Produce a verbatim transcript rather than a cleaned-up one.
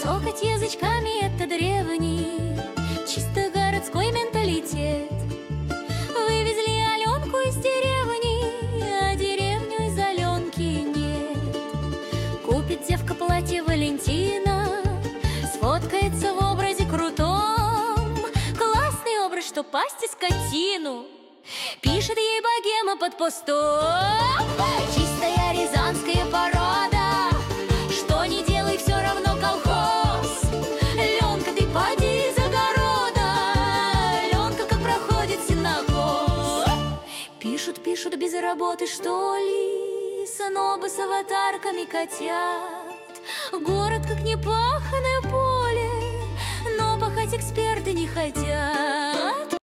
Цокать язычками — это древний, чисто городской менталитет. Вывезли Аленку из деревни, а деревню из Аленки нет. Купит девка платье Валентина, сфоткается в образе крутом. Классный образ, что пасти скотину. Пишет ей богема под постом: чистая рязанская порода, что не делай, все равно колхоз. Ленка, ты поди из огорода, Ленка, как проходит сенокос. Пишут, пишут без работы, что ли, снобы с аватарками котят. Город как непаханное поле, но пахать эксперты не хотят.